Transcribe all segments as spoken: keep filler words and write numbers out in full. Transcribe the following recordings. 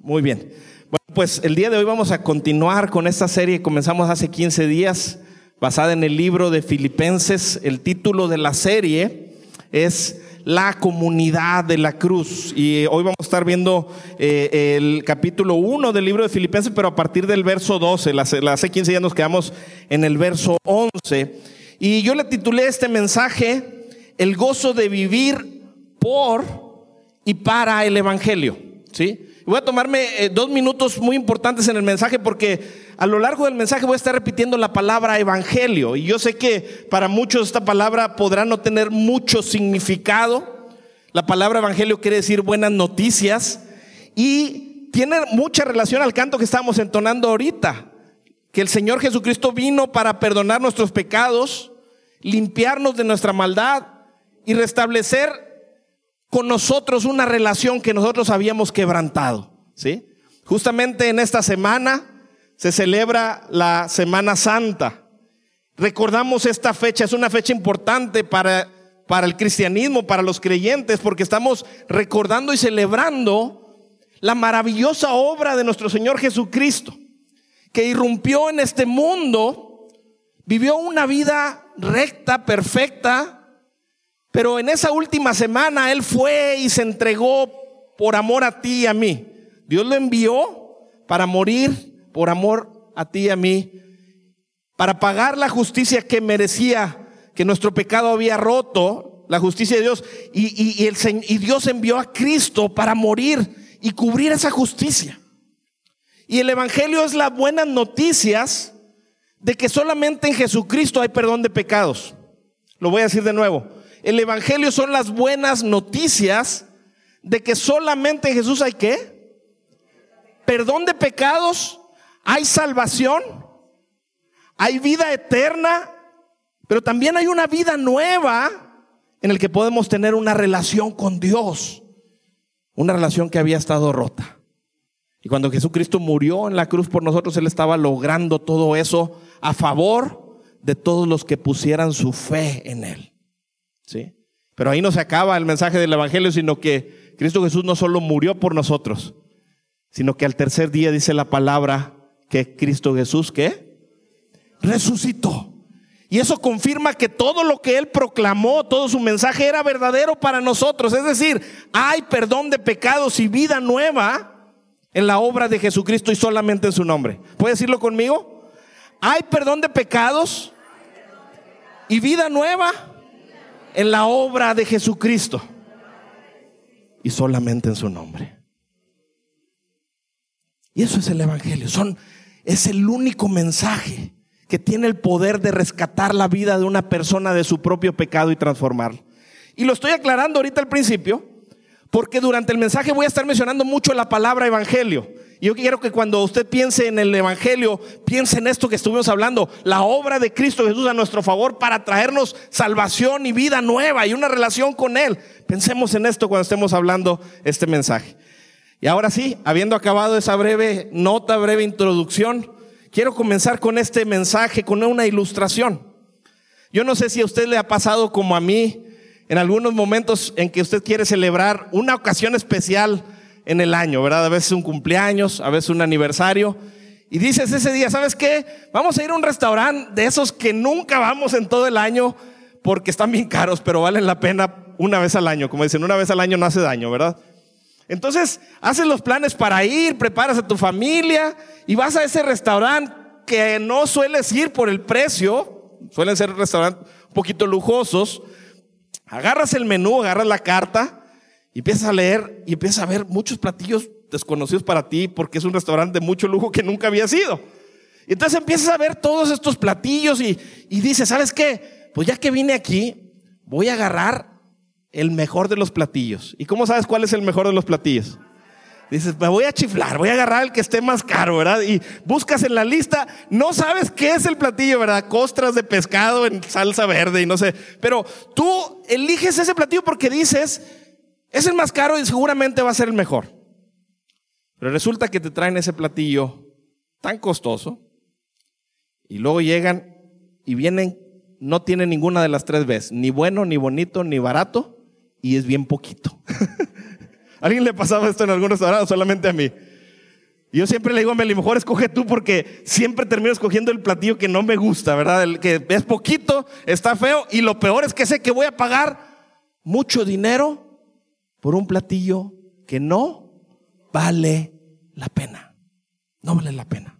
Muy bien. Bueno, pues el día de hoy vamos a continuar con esta serie que comenzamos hace quince días, basada en el libro de Filipenses. El título de la serie es La comunidad de la cruz. Y hoy vamos a estar viendo eh, el capítulo uno del libro de Filipenses, pero a partir del verso doce. Hace quince días nos quedamos en el verso once. Y yo le titulé este mensaje, El gozo de vivir por y para el Evangelio. ¿Sí? Voy a tomarme eh, dos minutos muy importantes en el mensaje, porque a lo largo del mensaje voy a estar repitiendo la palabra evangelio. Y yo sé que para muchos esta palabra podrá no tener mucho significado. La palabra evangelio quiere decir buenas noticias, y tiene mucha relación al canto que estamos entonando ahorita, que el Señor Jesucristo vino para perdonar nuestros pecados, limpiarnos de nuestra maldad y restablecer con nosotros una relación que nosotros habíamos quebrantado, ¿sí? Justamente en esta semana se celebra la Semana Santa. Recordamos esta fecha, es una fecha importante para, para el cristianismo, para los creyentes, porque estamos recordando y celebrando la maravillosa obra de nuestro Señor Jesucristo, que irrumpió en este mundo, vivió una vida recta, perfecta, pero en esa última semana Él fue y se entregó por amor a ti y a mí. Dios lo envió para morir por amor a ti y a mí, para pagar la justicia que merecía, que nuestro pecado había roto, la justicia de Dios. Y, y, y, el, y Dios envió a Cristo para morir y cubrir esa justicia. Y el Evangelio es las buenas noticias de que solamente en Jesucristo hay perdón de pecados. Lo voy a decir de nuevo. El Evangelio son las buenas noticias de que solamente en Jesús hay ¿qué? Perdón de pecados, hay salvación, hay vida eterna, pero también hay una vida nueva en el que podemos tener una relación con Dios, una relación que había estado rota. Y cuando Jesucristo murió en la cruz por nosotros, Él estaba logrando todo eso a favor de todos los que pusieran su fe en Él. ¿Sí? Pero ahí no se acaba el mensaje del Evangelio, sino que Cristo Jesús no solo murió por nosotros, sino que al tercer día dice la palabra que Cristo Jesús ¿qué? Resucitó. Y eso confirma que todo lo que Él proclamó, todo su mensaje era verdadero para nosotros. Es decir, hay perdón de pecados y vida nueva en la obra de Jesucristo y solamente en su nombre. ¿Puede decirlo conmigo? Hay perdón de pecados y vida nueva en la obra de Jesucristo y solamente en su nombre. Y eso es el Evangelio. Son, es el único mensaje que tiene el poder de rescatar la vida de una persona de su propio pecado y transformarla. Y lo estoy aclarando ahorita al principio, porque durante el mensaje voy a estar mencionando mucho la palabra evangelio. Y yo quiero que cuando usted piense en el Evangelio, piense en esto que estuvimos hablando, la obra de Cristo Jesús a nuestro favor para traernos salvación y vida nueva y una relación con Él. Pensemos en esto cuando estemos hablando este mensaje. Y ahora sí, habiendo acabado esa breve nota, breve introducción, quiero comenzar con este mensaje, con una ilustración. Yo no sé si a usted le ha pasado como a mí, en algunos momentos en que usted quiere celebrar una ocasión especial en el año, ¿verdad? A veces un cumpleaños, a veces un aniversario, y dices ese día, ¿sabes qué? Vamos a ir a un restaurante de esos que nunca vamos en todo el año porque están bien caros, pero valen la pena una vez al año. Como dicen, una vez al año no hace daño, ¿verdad? Entonces haces los planes para ir, preparas a tu familia y vas a ese restaurante que no sueles ir por el precio, suelen ser restaurantes un poquito lujosos. Agarras el menú, agarras la carta y empiezas a leer y empiezas a ver muchos platillos desconocidos para ti, porque es un restaurante de mucho lujo que nunca habías ido. Y entonces empiezas a ver todos estos platillos y, y dices, ¿sabes qué? Pues ya que vine aquí, voy a agarrar el mejor de los platillos. ¿Y cómo sabes cuál es el mejor de los platillos? Dices, me voy a chiflar, voy a agarrar el que esté más caro, ¿verdad? Y buscas en la lista, no sabes qué es el platillo, ¿verdad? Costras de pescado en salsa verde y no sé. Pero tú eliges ese platillo porque dices, es el más caro y seguramente va a ser el mejor. Pero resulta que te traen ese platillo tan costoso y luego llegan y vienen, no tienen ninguna de las tres veces, ni bueno, ni bonito, ni barato, y es bien poquito. ¿A alguien le pasaba esto en algún restaurante o solamente a mí? Y yo siempre le digo a Meli, mejor escoge tú, porque siempre termino escogiendo el platillo que no me gusta, ¿verdad? El que es poquito, está feo, y lo peor es que sé que voy a pagar mucho dinero por un platillo que no vale la pena. No vale la pena.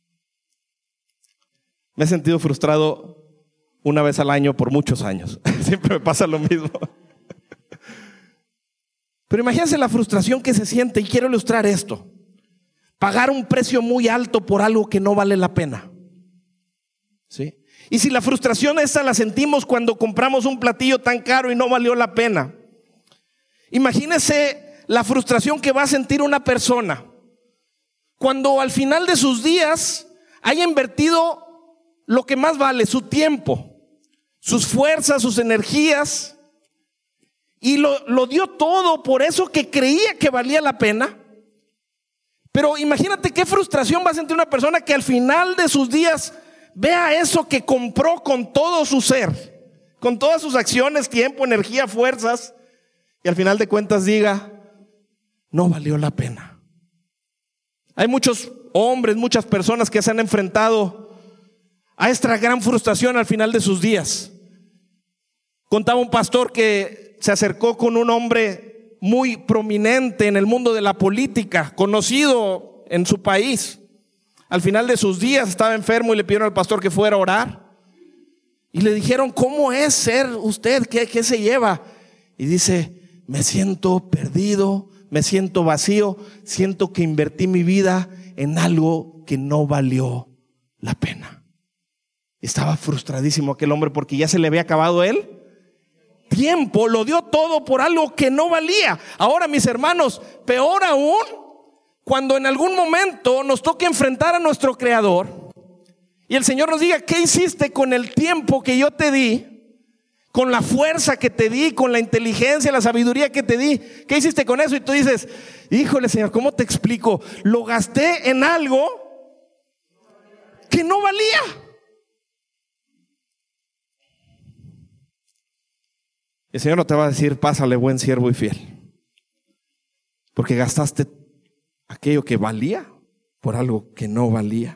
Me he sentido frustrado una vez al año por muchos años. Siempre me pasa lo mismo. Pero imagínense la frustración que se siente, y quiero ilustrar esto. Pagar un precio muy alto por algo que no vale la pena. ¿Sí? Y si la frustración esa la sentimos cuando compramos un platillo tan caro y no valió la pena, imagínense la frustración que va a sentir una persona cuando al final de sus días haya invertido lo que más vale, su tiempo, sus fuerzas, sus energías, y lo, lo dio todo por eso que creía que valía la pena. Pero imagínate qué frustración va a sentir una persona que al final de sus días vea eso que compró con todo su ser, con todas sus acciones, tiempo, energía, fuerzas, y al final de cuentas diga, no valió la pena. Hay muchos hombres, muchas personas que se han enfrentado a esta gran frustración al final de sus días. Contaba un pastor que se acercó con un hombre muy prominente en el mundo de la política, conocido en su país. Al final de sus días estaba enfermo y le pidieron al pastor que fuera a orar. Y le dijeron, ¿cómo es ser usted? ¿Qué, qué se lleva? Y dice, me siento perdido, me siento vacío, siento que invertí mi vida en algo que no valió la pena. Estaba frustradísimo aquel hombre porque ya se le había acabado el tiempo, lo dio todo por algo que no valía. Ahora, mis hermanos, peor aún, cuando en algún momento nos toque enfrentar a nuestro Creador y el Señor nos diga, ¿qué hiciste con el tiempo que yo te di? Con la fuerza que te di, con la inteligencia, la sabiduría que te di, ¿qué hiciste con eso? Y tú dices, híjole Señor, ¿cómo te explico? Lo gasté en algo que no valía. El Señor no te va a decir, pásale buen siervo y fiel, porque gastaste aquello que valía por algo que no valía.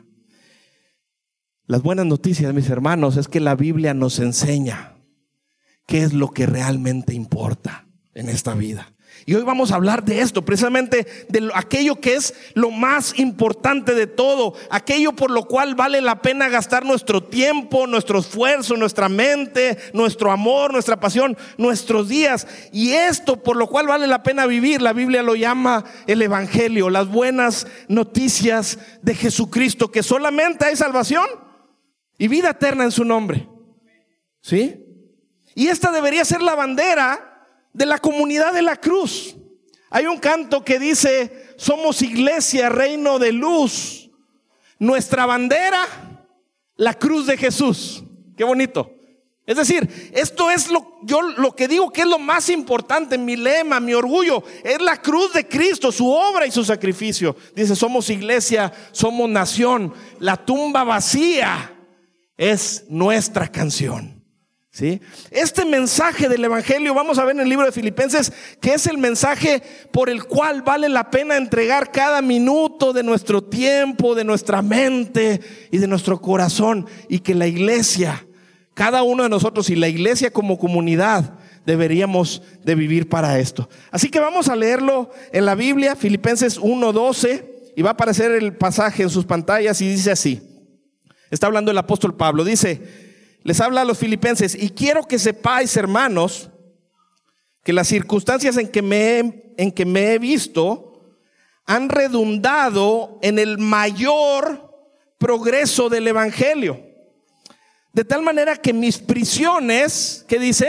Las buenas noticias, mis hermanos, es que la Biblia nos enseña qué es lo que realmente importa en esta vida. Y hoy vamos a hablar de esto, precisamente de lo, aquello que es lo más importante de todo, aquello por lo cual vale la pena gastar nuestro tiempo, nuestro esfuerzo, nuestra mente, nuestro amor, nuestra pasión, nuestros días. Y esto por lo cual vale la pena vivir, la Biblia lo llama el Evangelio, las buenas noticias de Jesucristo, que solamente hay salvación y vida eterna en su nombre. ¿Sí? Y esta debería ser la bandera de la comunidad de la cruz. Hay un canto que dice, somos iglesia, reino de luz. Nuestra bandera, la cruz de Jesús. Qué bonito. Es decir, esto es lo, yo lo que digo que es lo más importante, mi lema, mi orgullo, es la cruz de Cristo, su obra y su sacrificio. Dice, somos iglesia, somos nación. La tumba vacía es nuestra canción. ¿Sí? Este mensaje del Evangelio, vamos a ver en el libro de Filipenses, que es el mensaje por el cual vale la pena entregar cada minuto de nuestro tiempo, de nuestra mente y de nuestro corazón, y que la iglesia, cada uno de nosotros y la iglesia como comunidad deberíamos de vivir para esto. Así que vamos a leerlo en la Biblia, Filipenses uno doce, y va a aparecer el pasaje en sus pantallas y dice así. Está hablando el apóstol Pablo, dice, les habla a los filipenses, y quiero que sepáis, hermanos, que las circunstancias en que me he, en que me he visto han redundado en el mayor progreso del Evangelio. De tal manera que mis prisiones, ¿qué dice?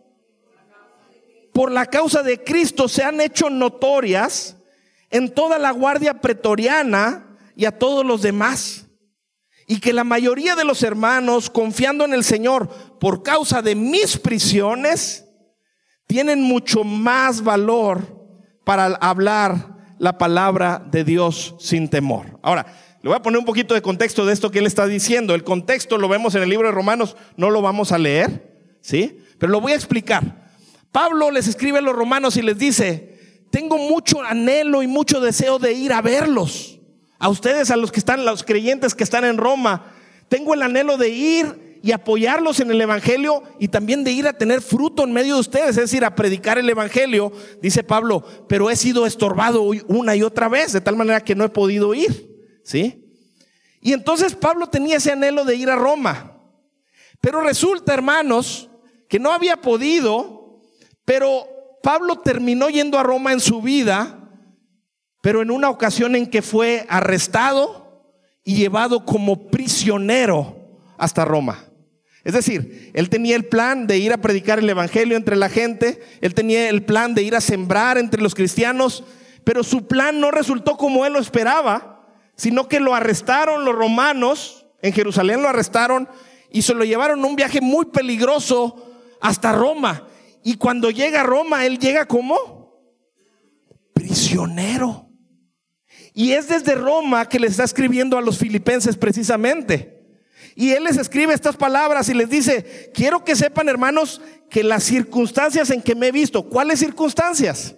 Por la causa de Cristo se han hecho notorias en toda la guardia pretoriana y a todos los demás. Y que la mayoría de los hermanos, confiando en el Señor por causa de mis prisiones, tienen mucho más valor para hablar la palabra de Dios sin temor. Ahora, le voy a poner un poquito de contexto de esto que él está diciendo. El contexto lo vemos en el libro de Romanos, no lo vamos a leer, ¿sí? Pero lo voy a explicar. Pablo les escribe a los romanos y les dice, tengo mucho anhelo y mucho deseo de ir a verlos, A ustedes, a los que están, los creyentes que están en Roma, tengo el anhelo de ir y apoyarlos en el evangelio y también de ir a tener fruto en medio de ustedes, es decir, a predicar el evangelio. Dice Pablo, pero he sido estorbado una y otra vez, de tal manera que no he podido ir, ¿sí? Y entonces Pablo tenía ese anhelo de ir a Roma, pero resulta, hermanos, que no había podido. Pero Pablo terminó yendo a Roma en su vida, pero en una ocasión en que fue arrestado y llevado como prisionero hasta Roma. Es decir, él tenía el plan de ir a predicar el evangelio entre la gente, él tenía el plan de ir a sembrar entre los cristianos, pero su plan no resultó como él lo esperaba, sino que lo arrestaron los romanos, en Jerusalén lo arrestaron y se lo llevaron a un viaje muy peligroso hasta Roma. Y cuando llega a Roma, él llega como prisionero. Y es desde Roma que le está escribiendo a los filipenses precisamente. Y él les escribe estas palabras y les dice: quiero que sepan, hermanos, que las circunstancias en que me he visto. ¿Cuáles circunstancias?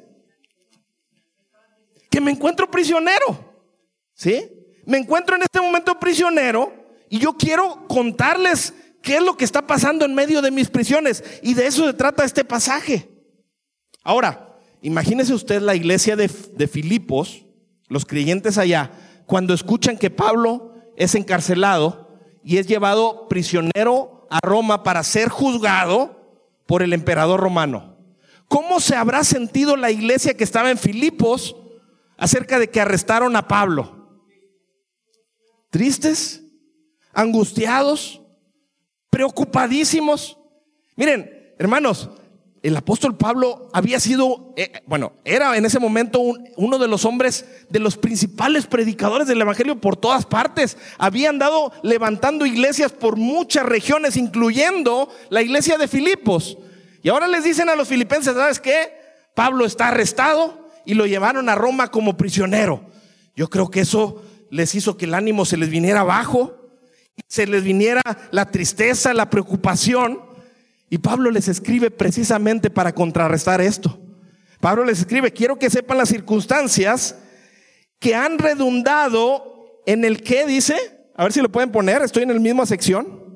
Que me encuentro prisionero, ¿sí? Me encuentro en este momento prisionero y yo quiero contarles qué es lo que está pasando en medio de mis prisiones. Y de eso se trata este pasaje. Ahora, imagínese usted la iglesia de, de Filipos, los creyentes allá, cuando escuchan que Pablo es encarcelado y es llevado prisionero a Roma para ser juzgado por el emperador romano. ¿Cómo se habrá sentido la iglesia que estaba en Filipos acerca de que arrestaron a Pablo? ¿Tristes? ¿Angustiados? ¿Preocupadísimos? Miren, hermanos, el apóstol Pablo había sido, eh, bueno, era en ese momento un, uno de los hombres, de los principales predicadores del evangelio por todas partes. Había andado levantando iglesias por muchas regiones, incluyendo la iglesia de Filipos. Y ahora les dicen a los filipenses: ¿sabes qué? Pablo está arrestado y lo llevaron a Roma como prisionero. Yo creo que eso les hizo que el ánimo se les viniera abajo, se les viniera la tristeza, la preocupación. Y Pablo les escribe precisamente para contrarrestar esto. Pablo les escribe: quiero que sepan las circunstancias que han redundado en el que, dice, a ver si lo pueden poner, estoy en la misma sección,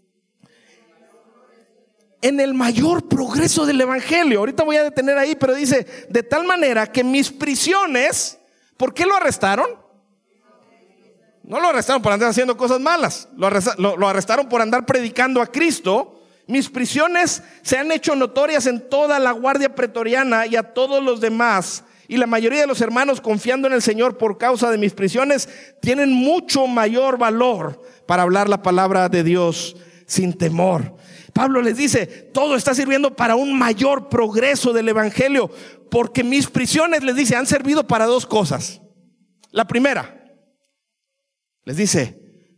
en el mayor progreso del evangelio. Ahorita voy a detener ahí, pero dice: de tal manera que mis prisiones, ¿por qué lo arrestaron? No lo arrestaron por andar haciendo cosas malas, lo arrestaron, lo, lo arrestaron por andar predicando a Cristo. Mis prisiones se han hecho notorias en toda la guardia pretoriana y a todos los demás, y la mayoría de los hermanos, confiando en el Señor por causa de mis prisiones, tienen mucho mayor valor para hablar la palabra de Dios sin temor. Pablo les dice: todo está sirviendo para un mayor progreso del evangelio, porque mis prisiones, les dice, han servido para dos cosas. La primera, les dice: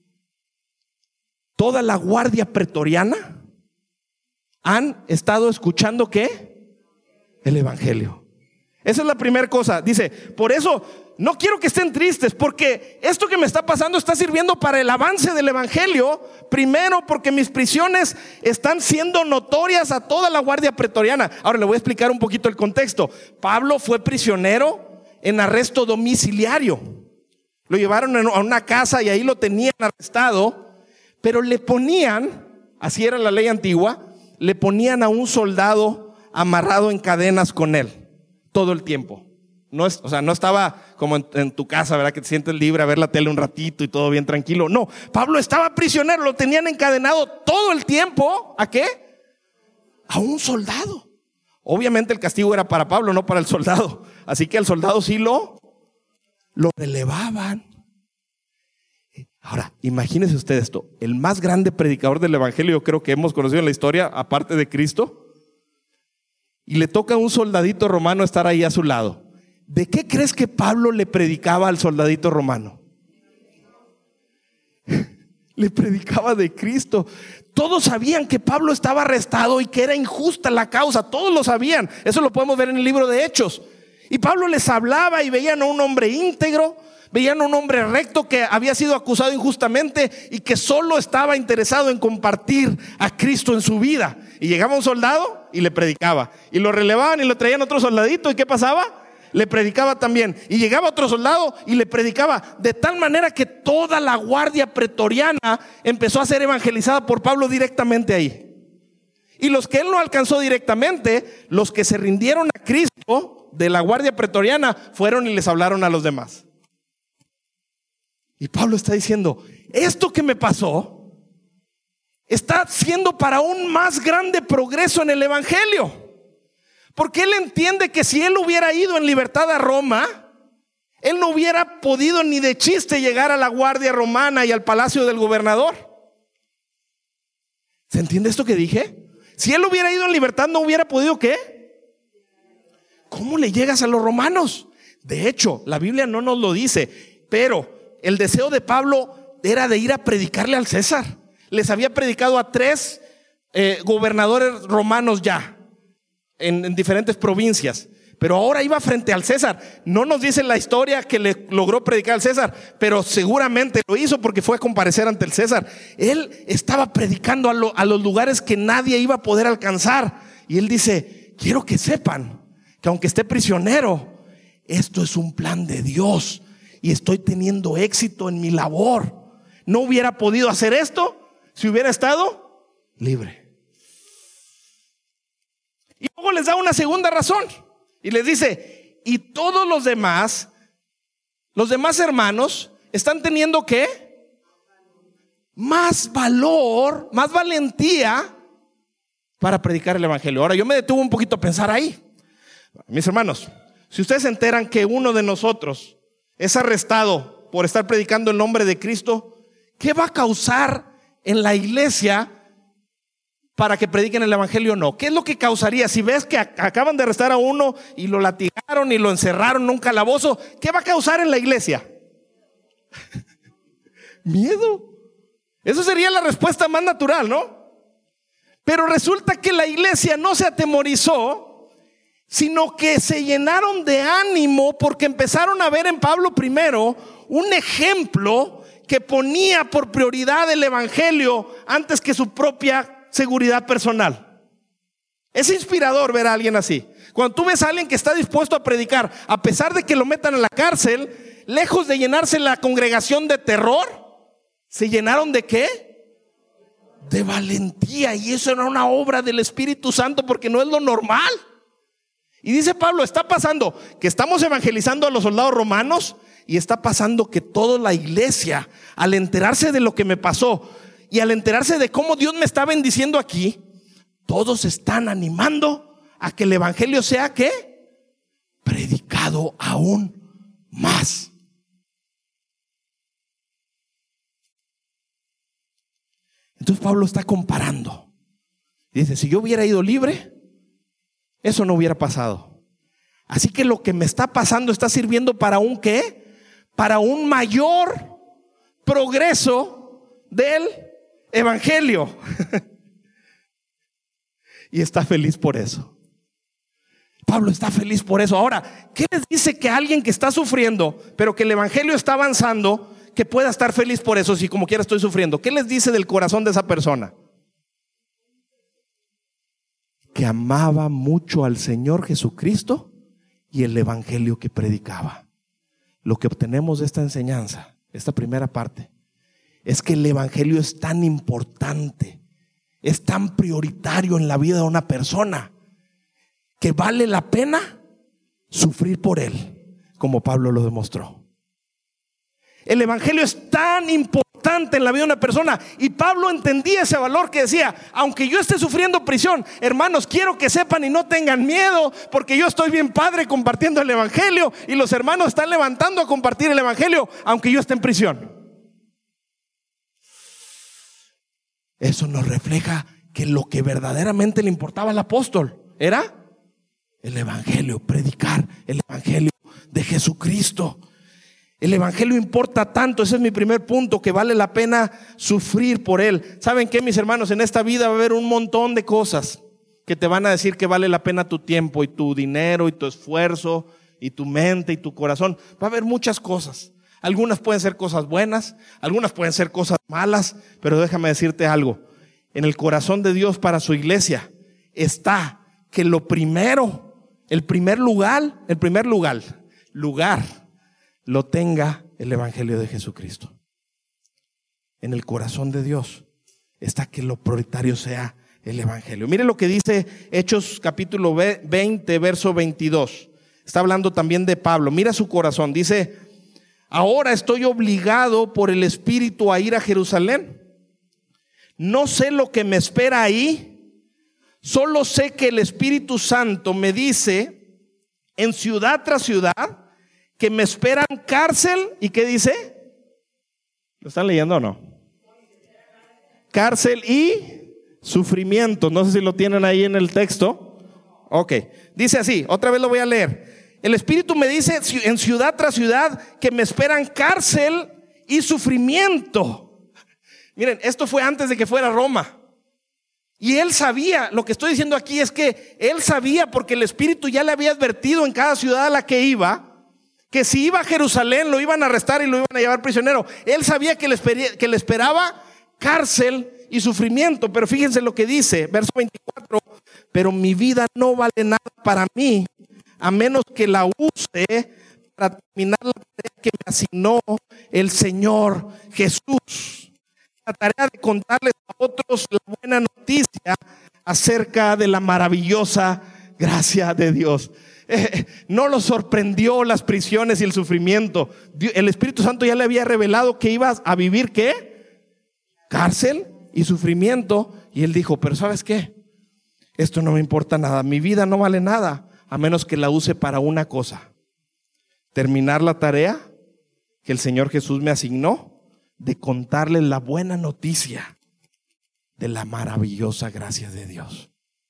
toda la guardia pretoriana han estado escuchando ¿qué? El evangelio. Esa es la primera cosa. Dice: por eso no quiero que estén tristes, porque esto que me está pasando está sirviendo para el avance del evangelio. Primero, porque mis prisiones están siendo notorias a toda la guardia pretoriana. Ahora le voy a explicar un poquito el contexto. Pablo fue prisionero en arresto domiciliario. Lo llevaron a una casa y ahí lo tenían arrestado, pero le ponían, así era la ley antigua, le ponían a un soldado amarrado en cadenas con él todo el tiempo. No es, o sea, no estaba como en, en tu casa, ¿verdad? Que te sientes libre a ver la tele un ratito y todo bien tranquilo. No, Pablo estaba prisionero, lo tenían encadenado todo el tiempo. ¿A qué? A un soldado. Obviamente el castigo era para Pablo, no para el soldado. Así que al soldado sí lo, lo relevaban. Ahora, imagínese usted esto: el más grande predicador del evangelio, yo creo que hemos conocido en la historia, aparte de Cristo, y le toca a un soldadito romano estar ahí a su lado. ¿De qué crees que Pablo le predicaba al soldadito romano? Le predicaba de Cristo. Todos sabían que Pablo estaba arrestado y que era injusta la causa. Todos lo sabían. Eso lo podemos ver en el libro de Hechos. Y Pablo les hablaba y veían a un hombre íntegro, veían a un hombre recto que había sido acusado injustamente y que solo estaba interesado en compartir a Cristo en su vida. Y llegaba un soldado y le predicaba, y lo relevaban y lo traían otro soldadito. ¿Y qué pasaba? le predicaba también. Y llegaba otro soldado y le predicaba, de tal manera que toda la guardia pretoriana empezó a ser evangelizada por Pablo directamente ahí. Y los que él no alcanzó directamente, los que se rindieron a Cristo de la guardia pretoriana, fueron y les hablaron a los demás. Y Pablo está diciendo, esto que me pasó está siendo para un más grande progreso en el evangelio. Porque él entiende que si él hubiera ido en libertad a Roma, él no hubiera podido ni de chiste llegar a la guardia romana y al palacio del gobernador. ¿Se entiende esto que dije? Si él hubiera ido en libertad, no hubiera podido, ¿qué? ¿Cómo le llegas a los romanos? De hecho, la Biblia no nos lo dice, pero el deseo de Pablo era de ir a predicarle al César. Les había predicado a tres eh, gobernadores romanos ya, en, en diferentes provincias. Pero ahora iba frente al César. No nos dice la historia que le logró predicar al César, pero seguramente lo hizo porque fue a comparecer ante el César. Él estaba predicando a, lo, a los lugares que nadie iba a poder alcanzar. Y él dice, quiero que sepan que aunque esté prisionero, esto es un plan de Dios y estoy teniendo éxito en mi labor. No hubiera podido hacer esto si hubiera estado libre. Y luego les da una segunda razón. Y les dice, y todos los demás, los demás hermanos, están teniendo ¿qué? Más valor, más valentía para predicar el evangelio. Ahora yo me detuve un poquito a pensar ahí. Mis hermanos, si ustedes se enteran que uno de nosotros es arrestado por estar predicando el nombre de Cristo, ¿qué va a causar en la iglesia para que prediquen el evangelio o no? ¿Qué es lo que causaría? Si ves que acaban de arrestar a uno y lo latigaron y lo encerraron en un calabozo, ¿qué va a causar en la iglesia? Miedo. Eso sería la respuesta más natural, ¿no? Pero resulta que la iglesia no se atemorizó, sino que se llenaron de ánimo porque empezaron a ver en Pablo primero un ejemplo que ponía por prioridad el evangelio antes que su propia seguridad personal. Es inspirador ver a alguien así. Cuando tú ves a alguien que está dispuesto a predicar, a pesar de que lo metan en la cárcel, lejos de llenarse la congregación de terror, ¿se llenaron de qué? De valentía. Y eso era una obra del Espíritu Santo, porque no es lo normal. Y dice Pablo, está pasando que estamos evangelizando a los soldados romanos, y está pasando que toda la iglesia, al enterarse de lo que me pasó y al enterarse de cómo Dios me está bendiciendo aquí, todos están animando a que el evangelio sea ¿qué? Predicado aún más. Entonces Pablo está comparando. Dice, si yo hubiera ido libre, eso no hubiera pasado. Así que lo que me está pasando está sirviendo para un ¿qué? Para un mayor progreso del evangelio. Y está feliz por eso. Pablo está feliz por eso. Ahora, ¿qué les dice que alguien que está sufriendo, pero que el evangelio está avanzando, que pueda estar feliz por eso si como quiera estoy sufriendo? ¿Qué les dice del corazón de esa persona? Que amaba mucho al Señor Jesucristo y el evangelio que predicaba. Lo que obtenemos de esta enseñanza, esta primera parte, es que el evangelio es tan importante, es tan prioritario en la vida de una persona, que vale la pena sufrir por él, como Pablo lo demostró. El evangelio es tan importante en la vida de una persona, y Pablo entendía ese valor, que decía, aunque yo esté sufriendo prisión, hermanos, quiero que sepan y no tengan miedo, porque yo estoy bien padre compartiendo el evangelio, y los hermanos están levantando a compartir el evangelio, aunque yo esté en prisión. Eso nos refleja que lo que verdaderamente le importaba al apóstol era el evangelio, predicar el evangelio de Jesucristo. El evangelio importa tanto, ese es mi primer punto, que vale la pena sufrir por él. ¿Saben qué, mis hermanos? En esta vida va a haber un montón de cosas que te van a decir que vale la pena tu tiempo y tu dinero y tu esfuerzo y tu mente y tu corazón. Va a haber muchas cosas. Algunas pueden ser cosas buenas, algunas pueden ser cosas malas, pero déjame decirte algo. En el corazón de Dios para su iglesia está que lo primero el primer lugar, el primer lugar, lugar lo tenga el Evangelio de Jesucristo. En el corazón de Dios está que lo prioritario sea el Evangelio. Mire lo que dice Hechos capítulo veinte, verso veintidós. Está hablando también de Pablo. Mira su corazón. Dice: ahora estoy obligado por el Espíritu a ir a Jerusalén. No sé lo que me espera ahí. Solo sé que el Espíritu Santo me dice en ciudad tras ciudad que me esperan cárcel. ¿Y qué dice? ¿Lo están leyendo o no? Cárcel y sufrimiento. No sé si lo tienen ahí en el texto. Ok, dice así, otra vez lo voy a leer. El Espíritu me dice en ciudad tras ciudad que me esperan cárcel y sufrimiento. Miren, esto fue antes de que fuera a Roma. Y él sabía, lo que estoy diciendo aquí es que él sabía, porque el Espíritu ya le había advertido en cada ciudad a la que iba, que si iba a Jerusalén lo iban a arrestar y lo iban a llevar prisionero. Él sabía que le, esper- que le esperaba cárcel y sufrimiento. Pero fíjense lo que dice, verso veinticuatro: pero mi vida no vale nada para mí, a menos que la use para terminar la tarea que me asignó el Señor Jesús. La tarea de contarles a otros la buena noticia acerca de la maravillosa gracia de Dios. Eh, no lo sorprendió las prisiones y el sufrimiento. El Espíritu Santo ya le había revelado que iba a vivir ¿qué? Cárcel y sufrimiento. Y él dijo: pero ¿sabes qué? Esto no me importa nada. Mi vida no vale nada a menos que la use para una cosa: terminar la tarea que el Señor Jesús me asignó, de contarles la buena noticia de la maravillosa gracia de Dios.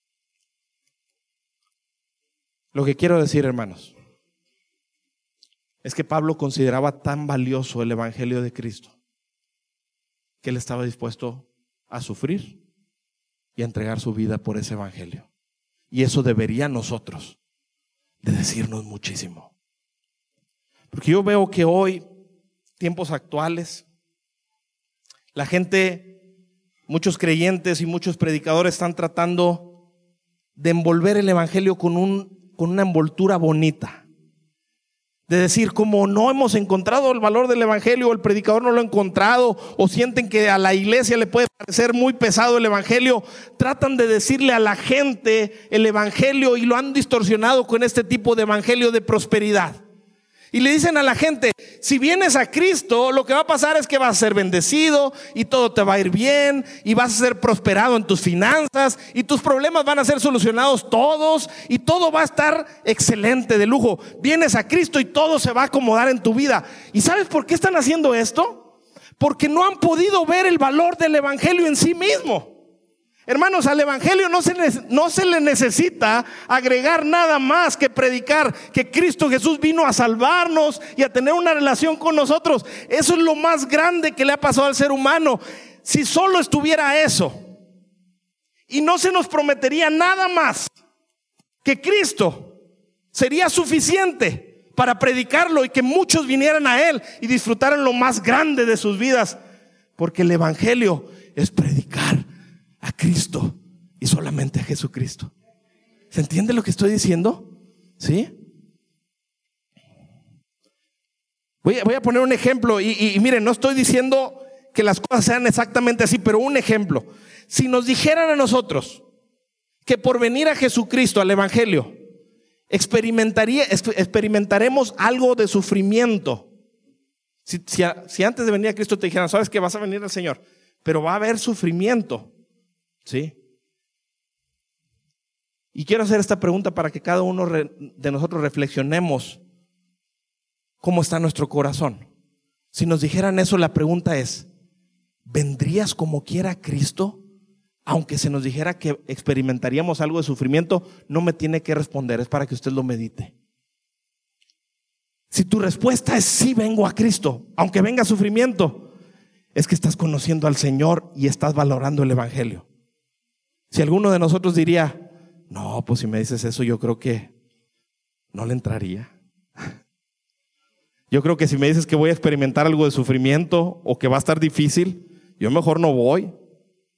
Lo que quiero decir, hermanos, es que Pablo consideraba tan valioso el Evangelio de Cristo que él estaba dispuesto a sufrir y a entregar su vida por ese Evangelio. Y eso debería a nosotros de decirnos muchísimo. Porque yo veo que hoy, tiempos actuales, la gente, muchos creyentes y muchos predicadores están tratando de envolver el Evangelio con, un, con una envoltura bonita. De decir, como no hemos encontrado el valor del Evangelio, o el predicador no lo ha encontrado, o sienten que a la iglesia le puede parecer muy pesado el Evangelio, tratan de decirle a la gente el Evangelio y lo han distorsionado con este tipo de Evangelio de prosperidad. Y le dicen a la gente: si vienes a Cristo, lo que va a pasar es que vas a ser bendecido y todo te va a ir bien y vas a ser prosperado en tus finanzas y tus problemas van a ser solucionados todos y todo va a estar excelente, de lujo. Vienes a Cristo y todo se va a acomodar en tu vida. ¿Y sabes por qué están haciendo esto? Porque no han podido ver el valor del Evangelio en sí mismo. Hermanos, al Evangelio no se, no se le necesita agregar nada más que predicar que Cristo Jesús vino a salvarnos y a tener una relación con nosotros. Eso es lo más grande que le ha pasado al ser humano. Si solo estuviera eso y no se nos prometería nada más que Cristo, sería suficiente para predicarlo y que muchos vinieran a Él y disfrutaran lo más grande de sus vidas. Porque el Evangelio es predicar a Cristo y solamente a Jesucristo. ¿Se entiende lo que estoy diciendo? ¿Sí? Voy a, voy a poner un ejemplo y, y, y miren, no estoy diciendo que las cosas sean exactamente así, pero un ejemplo. Si nos dijeran a nosotros que por venir a Jesucristo, al Evangelio, experimentaría, experimentaremos algo de sufrimiento. Si, si, si antes de venir a Cristo te dijeran: sabes que vas a venir al Señor, pero va a haber sufrimiento. ¿Sí? Y quiero hacer esta pregunta para que cada uno de nosotros reflexionemos cómo está nuestro corazón. Si nos dijeran eso, la pregunta es: ¿vendrías como quiera a Cristo? Aunque se nos dijera que experimentaríamos algo de sufrimiento, no me tiene que responder, es para que usted lo medite. Si tu respuesta es sí, vengo a Cristo, aunque venga sufrimiento, es que estás conociendo al Señor y estás valorando el Evangelio. Si alguno de nosotros diría: no, pues si me dices eso, yo creo que no le entraría. Yo creo que si me dices que voy a experimentar algo de sufrimiento o que va a estar difícil, yo mejor no voy.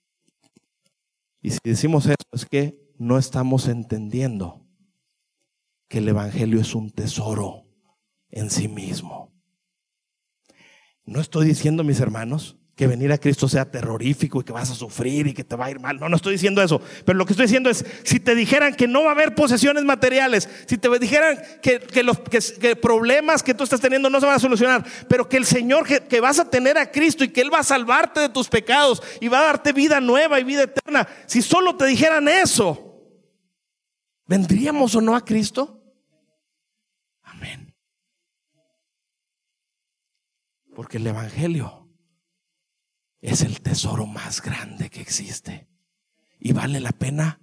Y si decimos eso, es que no estamos entendiendo que el evangelio es un tesoro en sí mismo. No estoy diciendo, mis hermanos, que venir a Cristo sea terrorífico y que vas a sufrir y que te va a ir mal. No, no estoy diciendo eso. Pero lo que estoy diciendo es, si te dijeran que no va a haber posesiones materiales, si te dijeran que, que los que, que problemas que tú estás teniendo no se van a solucionar, pero que el Señor, que, que vas a tener a Cristo y que Él va a salvarte de tus pecados y va a darte vida nueva y vida eterna, si solo te dijeran eso, ¿vendríamos o no a Cristo? Amén. Porque el evangelio es el tesoro más grande que existe y vale la pena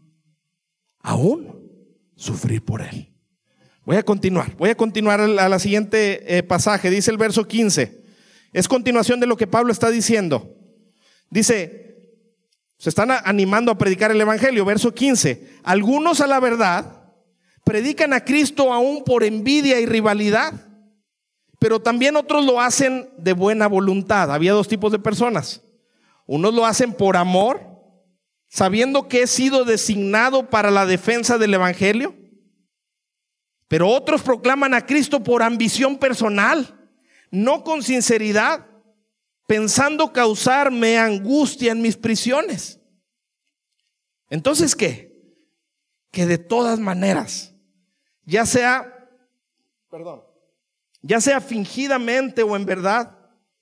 aún sufrir por él. Voy a continuar, voy a continuar a la siguiente eh, pasaje. Dice el verso quince, es continuación de lo que Pablo está diciendo. Dice, se están animando a predicar el evangelio. Verso quince, algunos a la verdad predican a Cristo aún por envidia y rivalidad, pero también otros lo hacen de buena voluntad. Había dos tipos de personas. Unos lo hacen por amor, sabiendo que he sido designado para la defensa del evangelio, pero otros proclaman a Cristo por ambición personal, no con sinceridad, pensando causarme angustia en mis prisiones. Entonces, ¿qué? Que de todas maneras, ya sea, perdón, ya sea fingidamente o en verdad,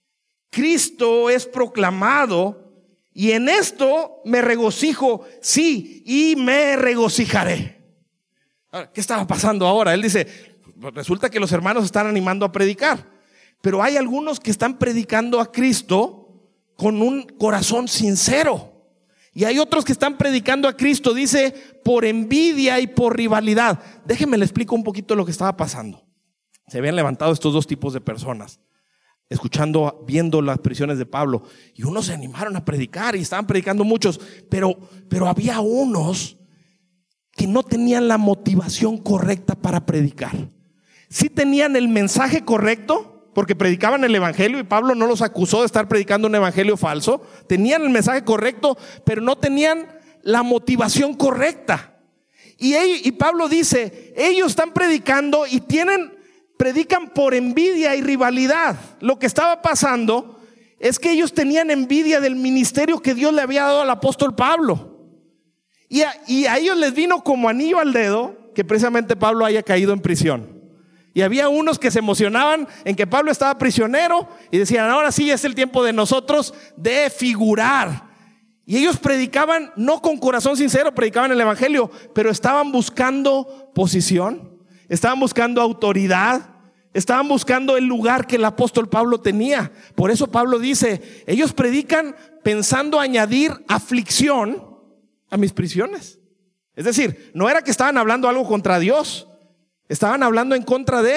Cristo es proclamado y en esto me regocijo, sí, y me regocijaré. ¿Qué estaba pasando ahora? Él dice, resulta que los hermanos están animando a predicar, pero hay algunos que están predicando a Cristo con un corazón sincero. Y hay otros que están predicando a Cristo, dice, por envidia y por rivalidad. Déjenme le explico un poquito lo que estaba pasando. Se habían levantado estos dos tipos de personas, escuchando, viendo las prisiones de Pablo, y unos se animaron a predicar y estaban predicando muchos, pero, pero había unos que no tenían la motivación correcta para predicar. Sí tenían el mensaje correcto, porque predicaban el evangelio y Pablo no los acusó de estar predicando un evangelio falso. Tenían el mensaje correcto, pero no tenían la motivación correcta. Y, ellos, y Pablo dice, ellos están predicando y tienen predican por envidia y rivalidad. Lo que estaba pasando es que ellos tenían envidia del ministerio que Dios le había dado al apóstol Pablo. Y a, y a ellos les vino como anillo al dedo que precisamente Pablo haya caído en prisión. Y había unos que se emocionaban en que Pablo estaba prisionero y decían, ahora sí es el tiempo de nosotros de figurar. Y ellos predicaban no con corazón sincero, predicaban el evangelio, pero estaban buscando posición, estaban buscando autoridad, estaban buscando el lugar que el apóstol Pablo tenía. Por eso Pablo dice, ellos predican pensando añadir aflicción a mis prisiones. Es decir, no era que estaban hablando algo contra Dios, estaban hablando en contra de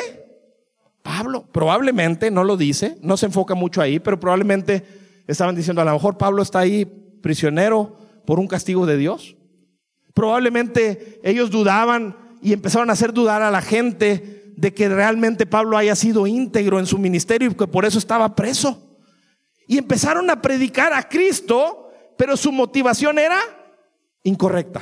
Pablo. Probablemente, no lo dice, no se enfoca mucho ahí, pero probablemente estaban diciendo, a lo mejor Pablo está ahí prisionero por un castigo de Dios. Probablemente ellos dudaban y empezaron a hacer dudar a la gente de que realmente Pablo haya sido íntegro en su ministerio y que por eso estaba preso. Y empezaron a predicar a Cristo, pero su motivación era incorrecta.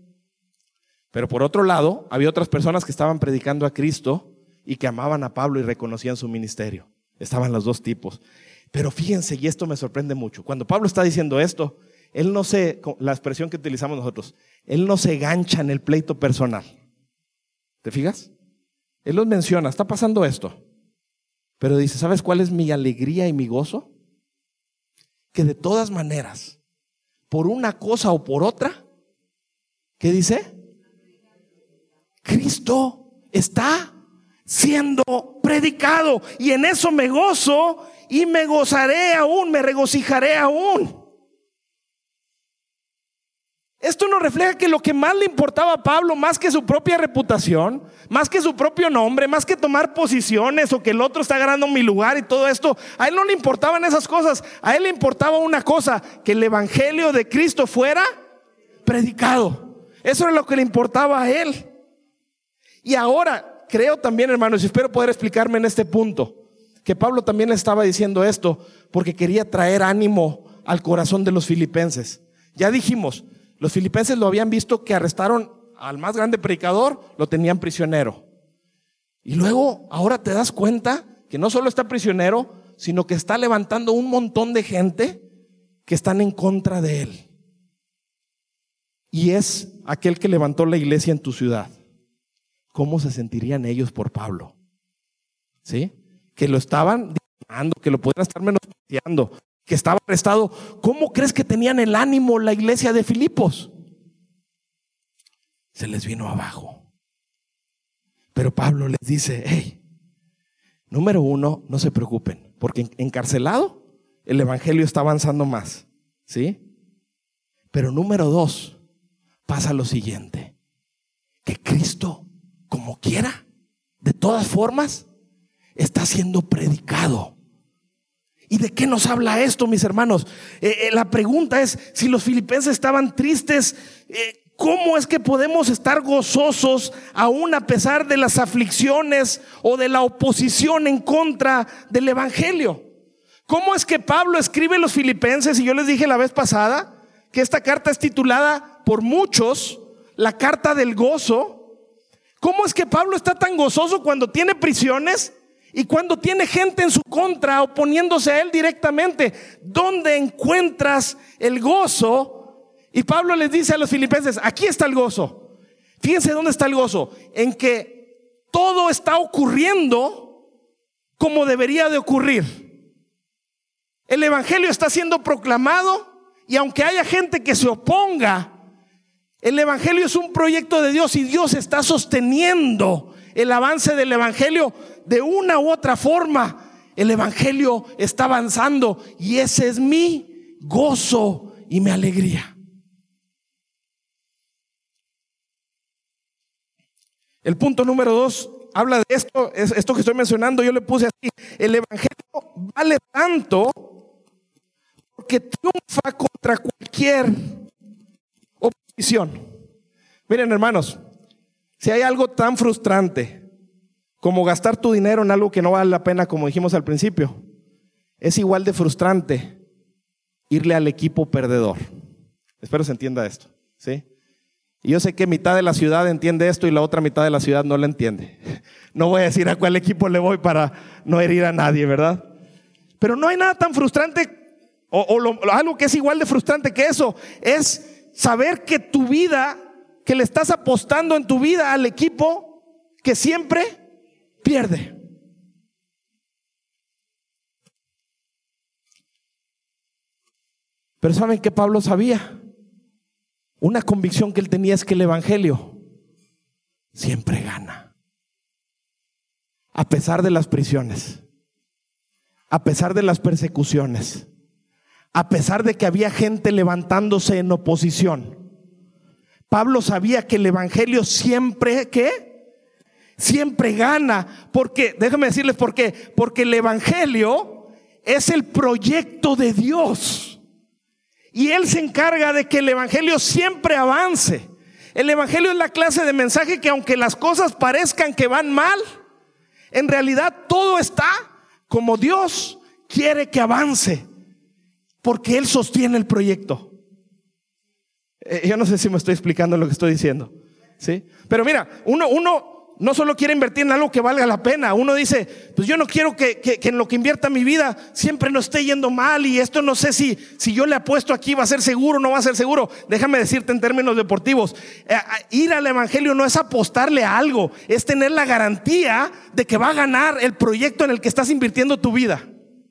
Pero por otro lado, había otras personas que estaban predicando a Cristo y que amaban a Pablo y reconocían su ministerio. Estaban los dos tipos. Pero fíjense, y esto me sorprende mucho, cuando Pablo está diciendo esto, él no se, la expresión que utilizamos nosotros, él no se gancha en el pleito personal. ¿Te fijas? Él los menciona, está pasando esto, pero dice, ¿sabes cuál es mi alegría y mi gozo? Que de todas maneras, por una cosa o por otra, ¿qué dice? Cristo está siendo predicado y en eso me gozo y me gozaré aún, me regocijaré aún. Esto nos refleja que lo que más le importaba a Pablo, más que su propia reputación, más que su propio nombre, más que tomar posiciones o que el otro está ganando mi lugar y todo esto, a él no le importaban esas cosas. A él le importaba una cosa, que el evangelio de Cristo fuera predicado. Eso era lo que le importaba a él. Y ahora creo también, hermanos, y espero poder explicarme en este punto, que Pablo también le estaba diciendo esto porque quería traer ánimo al corazón de los filipenses. Ya dijimos, los filipenses lo habían visto que arrestaron al más grande predicador, lo tenían prisionero. Y luego ahora te das cuenta que no solo está prisionero, sino que está levantando un montón de gente que están en contra de él. Y es aquel que levantó la iglesia en tu ciudad. ¿Cómo se sentirían ellos por Pablo? ¿Sí? Que lo estaban difamando, que lo podían estar menospreciando, que estaba arrestado. ¿Cómo crees que tenían el ánimo la iglesia de Filipos? Se les vino abajo. Pero Pablo les dice: hey, número uno, no se preocupen, porque encarcelado el evangelio está avanzando más, ¿sí? Pero número dos, pasa lo siguiente: que Cristo, como quiera, de todas formas, está siendo predicado. ¿Y de qué nos habla esto, mis hermanos? Eh, eh, la pregunta es, si los filipenses estaban tristes, eh, ¿cómo es que podemos estar gozosos aún a pesar de las aflicciones o de la oposición en contra del evangelio? ¿Cómo es que Pablo escribe a los filipenses? Y yo les dije la vez pasada que esta carta es titulada por muchos la carta del gozo. ¿Cómo es que Pablo está tan gozoso cuando tiene prisiones y cuando tiene gente en su contra oponiéndose a él directamente? ¿Dónde encuentras el gozo? Y Pablo les dice a los filipenses: aquí está el gozo. Fíjense dónde está el gozo: en que todo está ocurriendo como debería de ocurrir. El evangelio está siendo proclamado, y aunque haya gente que se oponga, el evangelio es un proyecto de Dios y Dios está sosteniendo el avance del evangelio de una u otra forma. El evangelio está avanzando y ese es mi gozo y mi alegría. El punto número dos habla de esto, es esto que estoy mencionando. Yo le puse así: el evangelio vale tanto porque triunfa contra cualquier oposición. Miren, hermanos, si hay algo tan frustrante como gastar tu dinero en algo que no vale la pena, como dijimos al principio, es igual de frustrante irle al equipo perdedor. Espero se entienda esto, ¿sí? Y yo sé que mitad de la ciudad entiende esto y la otra mitad de la ciudad no lo entiende. No voy a decir a cuál equipo le voy para no herir a nadie, ¿verdad? Pero no hay nada tan frustrante, o, o lo, algo que es igual de frustrante que eso, es saber que tu vida, que le estás apostando en tu vida al equipo que siempre pierde. Pero ¿saben qué Pablo sabía? Una convicción que él tenía es que el evangelio siempre gana. A pesar de las prisiones, a pesar de las persecuciones, a pesar de que había gente levantándose en oposición, Pablo sabía que el evangelio siempre, ¿qué? Siempre gana. Porque, déjenme decirles por qué. Porque el evangelio es el proyecto de Dios. Y Él se encarga de que el evangelio siempre avance. El evangelio es la clase de mensaje que, aunque las cosas parezcan que van mal, en realidad todo está como Dios quiere que avance, porque Él sostiene el proyecto. Eh, yo no sé si me estoy explicando lo que estoy diciendo, ¿sí? Pero mira, uno, uno no solo quiere invertir en algo que valga la pena. Uno dice: pues yo no quiero que, que, que en lo que invierta mi vida siempre no esté yendo mal, y esto no sé si, si yo le apuesto aquí va a ser seguro o no va a ser seguro. Déjame decirte en términos deportivos, eh, ir al evangelio no es apostarle a algo, es tener la garantía de que va a ganar el proyecto en el que estás invirtiendo tu vida.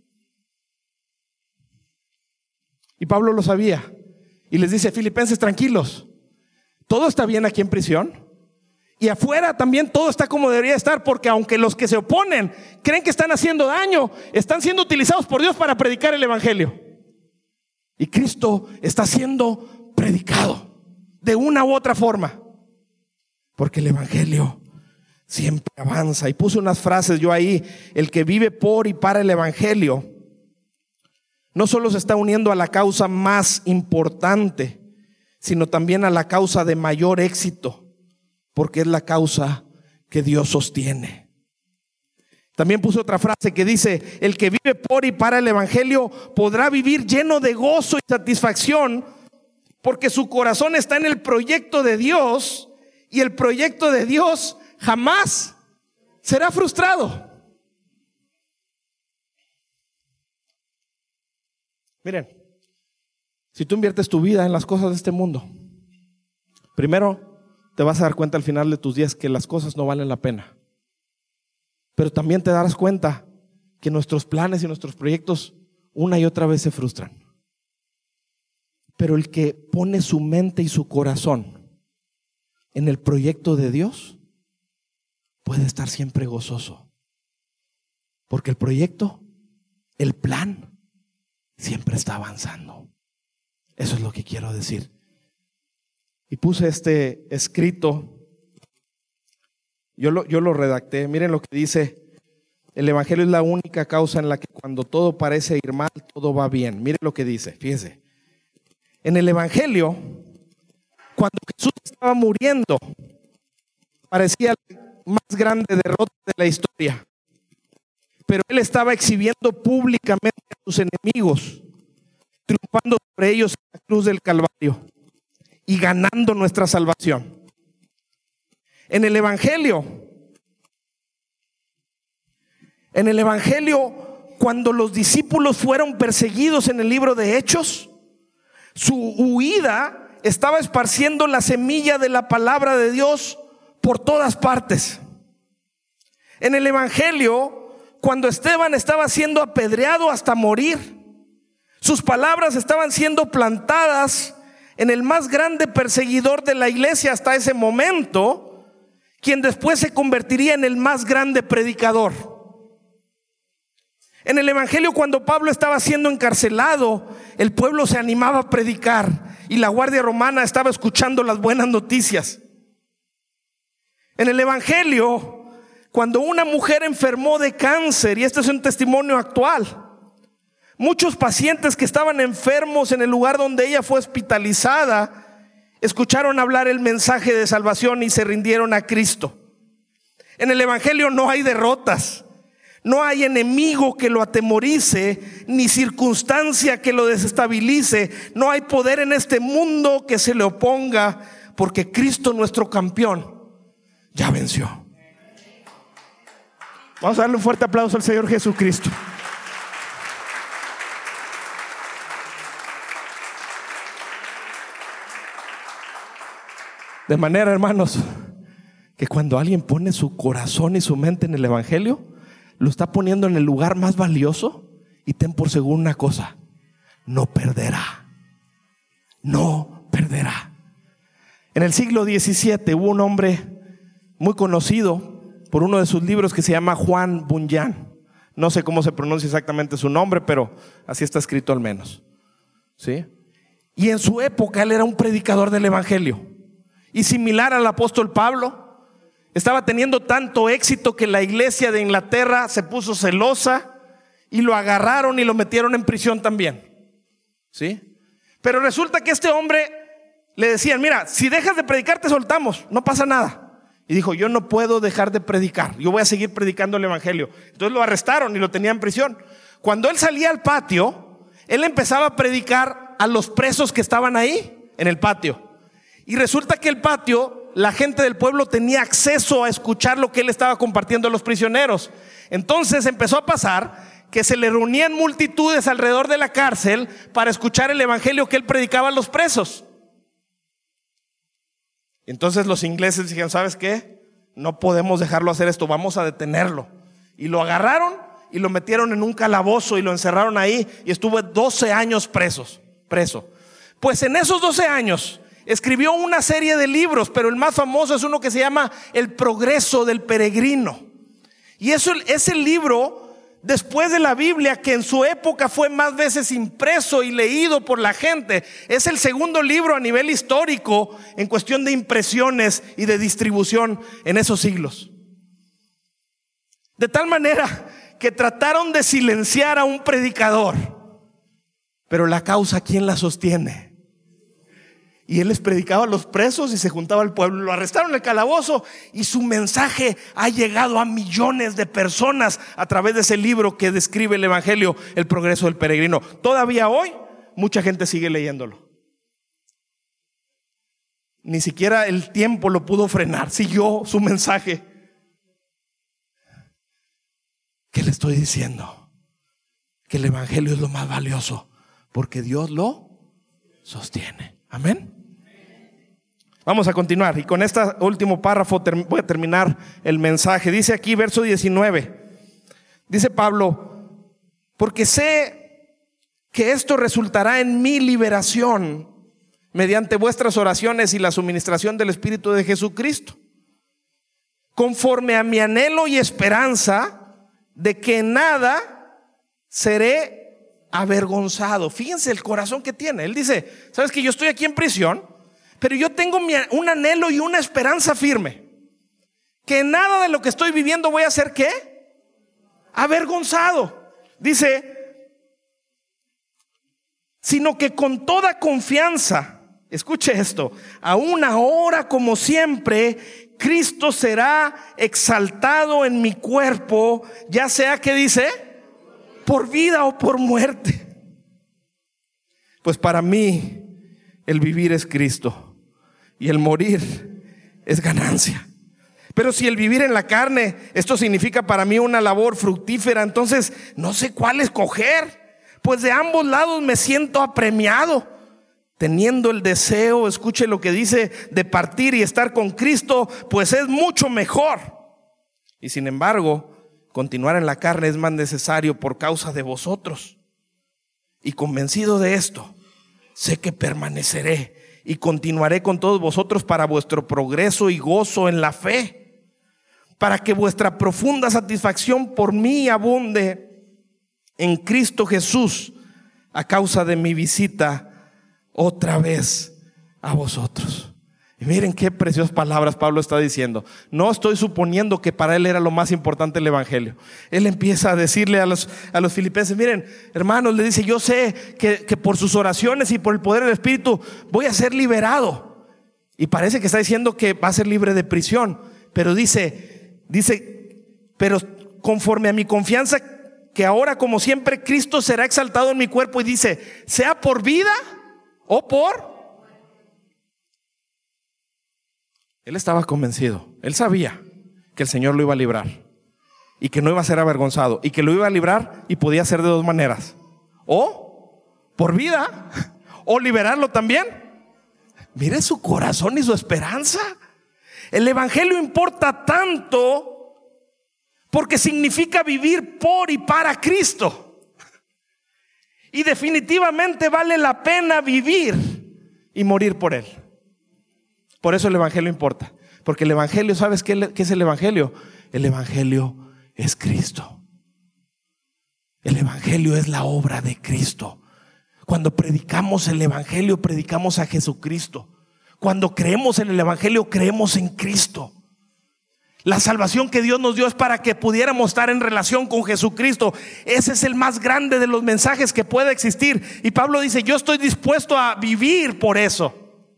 Y Pablo lo sabía y les dice: filipenses, tranquilos, todo está bien aquí en prisión. Y afuera también todo está como debería estar, porque aunque los que se oponen creen que están haciendo daño, están siendo utilizados por Dios para predicar el evangelio. Y Cristo está siendo predicado de una u otra forma, porque el evangelio siempre avanza. Y puse unas frases yo ahí: el que vive por y para el evangelio no solo se está uniendo a la causa más importante, sino también a la causa de mayor éxito, porque es la causa que Dios sostiene. También puse otra frase que dice: el que vive por y para el evangelio podrá vivir lleno de gozo y satisfacción, porque su corazón está en el proyecto de Dios, y el proyecto de Dios jamás será frustrado. Miren, si tú inviertes tu vida en las cosas de este mundo, primero te vas a dar cuenta al final de tus días que las cosas no valen la pena. Pero también te darás cuenta que nuestros planes y nuestros proyectos una y otra vez se frustran. Pero el que pone su mente y su corazón en el proyecto de Dios puede estar siempre gozoso. Porque el proyecto, el plan, siempre está avanzando. Eso es lo que quiero decir. Y puse este escrito, yo lo, yo lo redacté. Miren lo que dice: el evangelio es la única causa en la que cuando todo parece ir mal, todo va bien. Miren lo que dice, fíjense. En el evangelio, cuando Jesús estaba muriendo, parecía la más grande derrota de la historia. Pero Él estaba exhibiendo públicamente a sus enemigos, triunfando sobre ellos en la cruz del Calvario y ganando nuestra salvación. En el evangelio, en el evangelio, cuando los discípulos fueron perseguidos en el libro de Hechos, su huida estaba esparciendo la semilla de la palabra de Dios por todas partes. En el evangelio, cuando Esteban estaba siendo apedreado hasta morir, sus palabras estaban siendo plantadas en el más grande perseguidor de la iglesia hasta ese momento, quien después se convertiría en el más grande predicador. En el evangelio, cuando Pablo estaba siendo encarcelado, el pueblo se animaba a predicar y la guardia romana estaba escuchando las buenas noticias. En el evangelio, cuando una mujer enfermó de cáncer, y este es un testimonio actual, muchos pacientes que estaban enfermos en el lugar donde ella fue hospitalizada escucharon hablar el mensaje de salvación y se rindieron a Cristo. En el evangelio no hay derrotas, no hay enemigo que lo atemorice, ni circunstancia que lo desestabilice. No hay poder en este mundo que se le oponga, porque Cristo, nuestro campeón, ya venció. Vamos a darle un fuerte aplauso al Señor Jesucristo. De manera, hermanos, que cuando alguien pone su corazón y su mente en el evangelio, lo está poniendo en el lugar más valioso. Y ten por seguro una cosa: no perderá. No perderá. En el siglo diecisiete hubo un hombre muy conocido por uno de sus libros que se llama Juan Bunyan. No sé cómo se pronuncia exactamente su nombre, pero así está escrito al menos, ¿sí? Y en su época él era un predicador del evangelio. Y similar al apóstol Pablo, estaba teniendo tanto éxito que la iglesia de Inglaterra se puso celosa y lo agarraron y lo metieron en prisión también, ¿sí? Pero resulta que este hombre le decían: mira, si dejas de predicar te soltamos, no pasa nada. Y dijo: yo no puedo dejar de predicar, yo voy a seguir predicando el evangelio. Entonces lo arrestaron y lo tenían en prisión. Cuando él salía al patio, él empezaba a predicar a los presos que estaban ahí en el patio. Y resulta que el patio, la gente del pueblo tenía acceso a escuchar lo que él estaba compartiendo a los prisioneros. Entonces empezó a pasar que se le reunían multitudes alrededor de la cárcel para escuchar el evangelio que él predicaba a los presos. Entonces los ingleses dijeron: ¿sabes qué? No podemos dejarlo hacer esto, vamos a detenerlo. Y lo agarraron y lo metieron en un calabozo y lo encerraron ahí, y estuvo doce años presos, preso. Pues en esos doce años escribió una serie de libros, pero el más famoso es uno que se llama El Progreso del Peregrino. Y eso es el libro, después de la Biblia, que en su época fue más veces impreso y leído por la gente. Es el segundo libro a nivel histórico en cuestión de impresiones y de distribución en esos siglos. De tal manera que trataron de silenciar a un predicador, pero la causa, ¿quién la sostiene? Y él les predicaba a los presos y se juntaba al pueblo. Lo arrestaron en el calabozo y su mensaje ha llegado a millones de personas a través de ese libro que describe el evangelio, El Progreso del Peregrino. Todavía hoy mucha gente sigue leyéndolo. Ni siquiera el tiempo lo pudo frenar, siguió su mensaje. ¿Qué le estoy diciendo? Que el evangelio es lo más valioso, porque Dios lo sostiene. Amén. Vamos a continuar y con este último párrafo voy a terminar el mensaje. Dice aquí verso diecinueve, dice Pablo: porque sé que esto resultará en mi liberación mediante vuestras oraciones y la suministración del Espíritu de Jesucristo, conforme a mi anhelo y esperanza de que en nada seré avergonzado. Fíjense el corazón que tiene. Él dice: sabes que yo estoy aquí en prisión, pero yo tengo un anhelo y una esperanza firme, que nada de lo que estoy viviendo voy a ser ¿qué? Avergonzado. Dice: sino que con toda confianza, escuche esto, aún ahora como siempre, Cristo será exaltado en mi cuerpo, ya sea que dice, por vida o por muerte. Pues para mí el vivir es Cristo y el morir es ganancia. Pero si el vivir en la carne, esto significa para mí una labor fructífera, entonces no sé cuál escoger, pues de ambos lados me siento apremiado, teniendo el deseo, escuche lo que dice, de partir y estar con Cristo, pues es mucho mejor. Y sin embargo, continuar en la carne es más necesario por causa de vosotros. Y convencido de esto, sé que permaneceré y continuaré con todos vosotros para vuestro progreso y gozo en la fe, para que vuestra profunda satisfacción por mí abunde en Cristo Jesús a causa de mi visita otra vez a vosotros. Y miren qué preciosas palabras Pablo está diciendo. No estoy suponiendo que para él era lo más importante el evangelio. Él empieza a decirle a los, a los filipenses: miren, hermanos, le dice: yo sé que, que por sus oraciones y por el poder del Espíritu voy a ser liberado. Y parece que está diciendo que va a ser libre de prisión, pero dice, dice, pero conforme a mi confianza, que ahora como siempre Cristo será exaltado en mi cuerpo, y dice, sea por vida o por. Él estaba convencido, él sabía que el Señor lo iba a librar y que no iba a ser avergonzado y que lo iba a librar, y podía ser de dos maneras: o por vida o liberarlo también. Mire su corazón y su esperanza. El evangelio importa tanto porque significa vivir por y para Cristo, y definitivamente vale la pena vivir y morir por Él. Por eso el evangelio importa, porque el evangelio, ¿sabes qué, qué es el evangelio? El evangelio es Cristo. El evangelio es la obra de Cristo. Cuando predicamos el evangelio, predicamos a Jesucristo. Cuando creemos en el evangelio, creemos en Cristo. La salvación que Dios nos dio es para que pudiéramos estar en relación con Jesucristo. Ese es el más grande de los mensajes que puede existir. Y Pablo dice: yo estoy dispuesto a vivir por eso.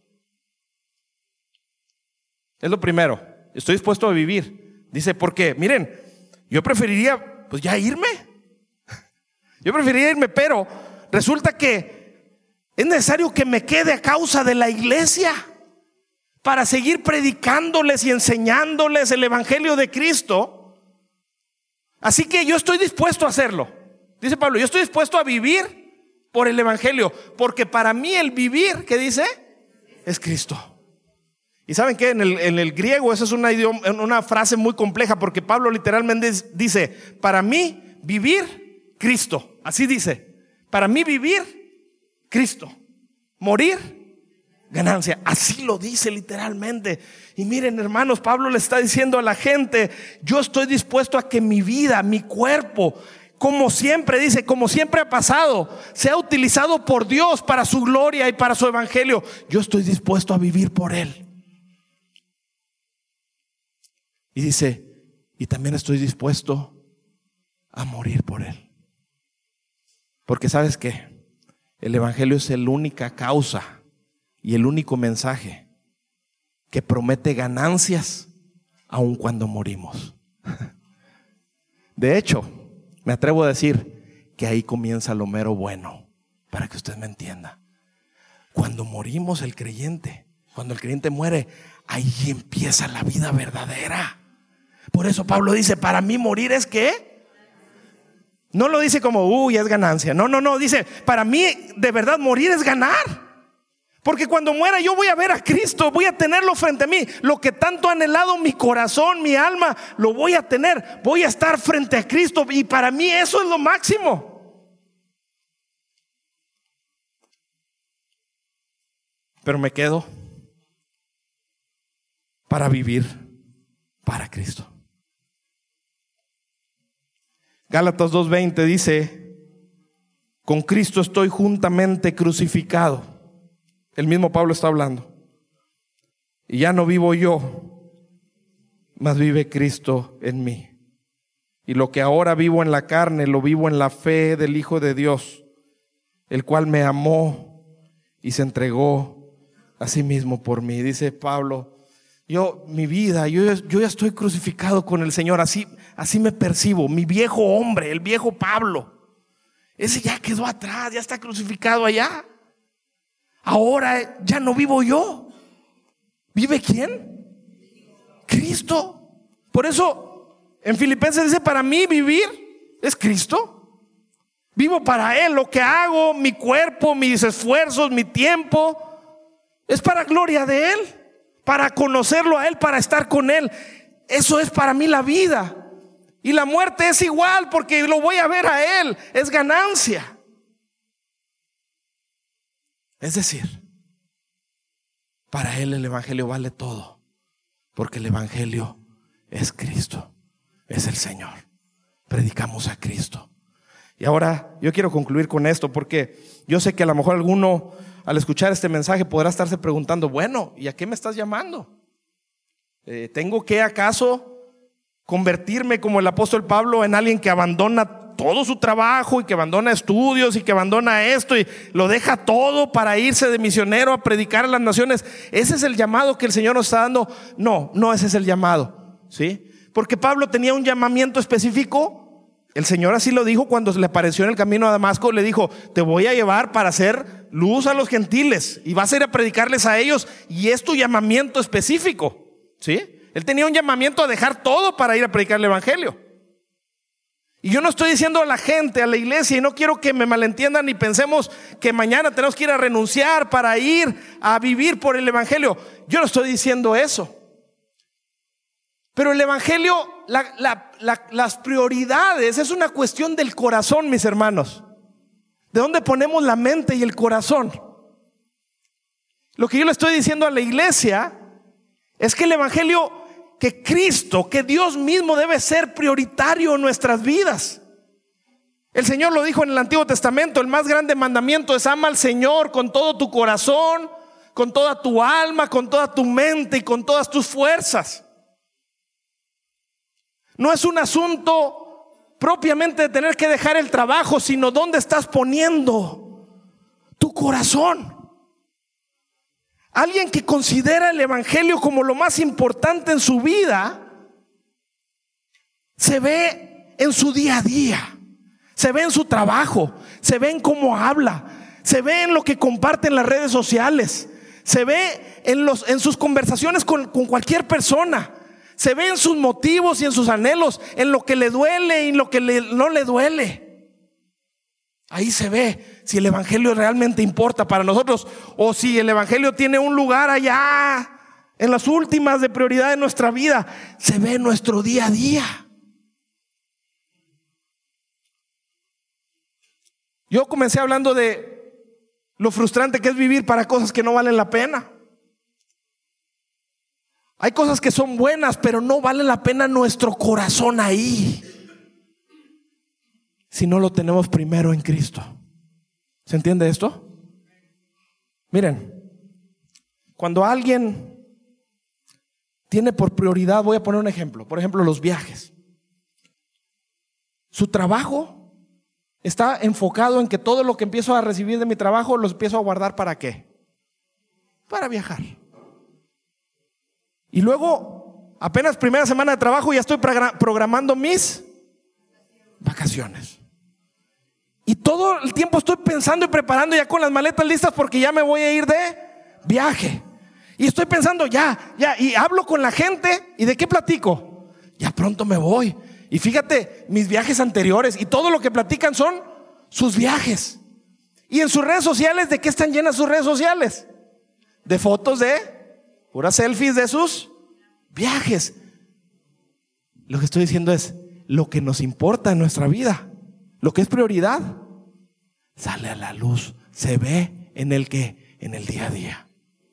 Es lo primero, estoy dispuesto a vivir. Dice, porque miren, yo preferiría pues ya irme. Yo preferiría irme, pero resulta que es necesario que me quede a causa de la iglesia, para seguir predicándoles y enseñándoles el evangelio de Cristo. Así que yo estoy dispuesto a hacerlo. Dice Pablo, yo estoy dispuesto a vivir por el evangelio, porque para mí el vivir, ¿qué dice? Es Cristo. Y ¿saben qué? En el, en el griego esa es una, idioma, una frase muy compleja, porque Pablo literalmente dice: para mí vivir, Cristo. Así dice: para mí vivir, Cristo. Morir, ganancia. Así lo dice literalmente. Y miren, hermanos, Pablo le está diciendo a la gente: yo estoy dispuesto a que mi vida, mi cuerpo, como siempre dice, como siempre ha pasado, sea utilizado por Dios para su gloria y para su evangelio. Yo estoy dispuesto a vivir por Él. Y dice, y también estoy dispuesto a morir por Él. Porque ¿sabes qué? El evangelio es la única causa y el único mensaje que promete ganancias aun cuando morimos. De hecho, me atrevo a decir que ahí comienza lo mero bueno, para que usted me entienda. Cuando morimos el creyente, cuando el creyente muere, ahí empieza la vida verdadera. Por eso Pablo dice: para mí morir es ¿qué? No lo dice como, uy, es ganancia. No, no, no, dice, para mí de verdad morir es ganar. Porque cuando muera yo voy a ver a Cristo, voy a tenerlo frente a mí. Lo que tanto ha anhelado mi corazón, mi alma, lo voy a tener. Voy a estar frente a Cristo y para mí eso es lo máximo. Pero me quedo para vivir para Cristo. Gálatas dos veinte dice, con Cristo estoy juntamente crucificado. El mismo Pablo está hablando. Y ya no vivo yo, mas vive Cristo en mí. Y lo que ahora vivo en la carne, lo vivo en la fe del Hijo de Dios, el cual me amó y se entregó a sí mismo por mí. Dice Pablo, yo, mi vida, yo, yo ya estoy crucificado con el Señor. Así, así me percibo. Mi viejo hombre, el viejo Pablo, ese ya quedó atrás, ya está crucificado allá. Ahora ya no vivo yo. ¿Vive quién? Cristo. Por eso en Filipenses dice, para mí vivir es Cristo. Vivo para Él. Lo que hago, mi cuerpo, mis esfuerzos, mi tiempo, es para gloria de Él, para conocerlo a Él, para estar con Él. Eso es para mí la vida. Y la muerte es igual, porque lo voy a ver a Él. Es ganancia. Es decir, para Él el evangelio vale todo, porque el evangelio es Cristo, es el Señor. Predicamos a Cristo. Y ahora yo quiero concluir con esto, porque yo sé que a lo mejor alguno al escuchar este mensaje podrá estarse preguntando, bueno, ¿y a qué me estás llamando? Eh, ¿Tengo que acaso convertirme como el apóstol Pablo en alguien que abandona todo su trabajo y que abandona estudios y que abandona esto y lo deja todo para irse de misionero a predicar a las naciones? ¿Ese es el llamado que el Señor nos está dando? No, no ese es el llamado, ¿sí? Porque Pablo tenía un llamamiento específico. El Señor así lo dijo cuando le apareció en el camino a Damasco. Le dijo, te voy a llevar para hacer luz a los gentiles y vas a ir a predicarles a ellos, y es tu llamamiento específico, ¿sí? Él tenía un llamamiento a dejar todo para ir a predicar el evangelio. Y yo no estoy diciendo a la gente, a la iglesia, y no quiero que me malentiendan y pensemos que mañana tenemos que ir a renunciar para ir a vivir por el evangelio. Yo no estoy diciendo eso. Pero el evangelio, la, la, la, las prioridades es una cuestión del corazón, mis hermanos. ¿De dónde ponemos la mente y el corazón? Lo que yo le estoy diciendo a la iglesia es que el evangelio, que Cristo, que Dios mismo debe ser prioritario en nuestras vidas. El Señor lo dijo en el Antiguo Testamento, el más grande mandamiento es ama al Señor con todo tu corazón, con toda tu alma, con toda tu mente y con todas tus fuerzas. No es un asunto propiamente de tener que dejar el trabajo, sino dónde estás poniendo tu corazón. Alguien que considera el evangelio como lo más importante en su vida, se ve en su día a día, se ve en su trabajo, se ve en cómo habla, se ve en lo que comparte en las redes sociales, se ve en, los, en sus conversaciones con, con cualquier persona, se ve en sus motivos y en sus anhelos, en lo que le duele y en lo que le, no le duele. Ahí se ve si el evangelio realmente importa para nosotros, o si el evangelio tiene un lugar allá en las últimas de prioridad de nuestra vida. Se ve en nuestro día a día. Yo comencé hablando de lo frustrante que es vivir para cosas que no valen la pena. Hay cosas que son buenas, pero no vale la pena nuestro corazón ahí si no lo tenemos primero en Cristo. ¿Se entiende esto? Miren, cuando alguien tiene por prioridad, voy a poner un ejemplo, por ejemplo los viajes. Su trabajo está enfocado en que todo lo que empiezo a recibir de mi trabajo lo empiezo a guardar. ¿Para qué? Para viajar. Y luego, apenas primera semana de trabajo, ya estoy programando mis vacaciones. Y todo el tiempo estoy pensando y preparando ya con las maletas listas porque ya me voy a ir de viaje. Y estoy pensando ya, ya, y hablo con la gente. ¿Y de qué platico? Ya pronto me voy. Y fíjate, mis viajes anteriores y todo lo que platican son sus viajes. Y en sus redes sociales, ¿de qué están llenas sus redes sociales? De fotos de puras selfies de sus viajes. Lo que estoy diciendo es, lo que nos importa en nuestra vida, lo que es prioridad, sale a la luz, se ve en el que, en el día a día.